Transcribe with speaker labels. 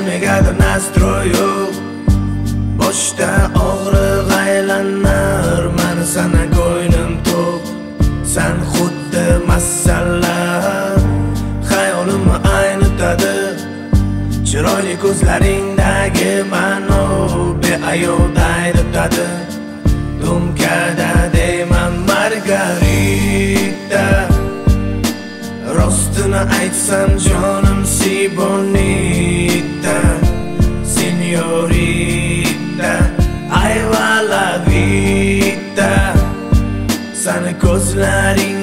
Speaker 1: negadir nastroy yo'q. Boshda og'riq aylanar, meni sana ko'nglim to'q. Sen xuddi masallar, xayolimni aynitadi. Chiroyli ko'zlaringdagi ma'no beayovda aytadi. Dumkada deyman Margarita, rostini aytsam jonim si bonita, signorita, ay va la vida. Seni ko'zlaring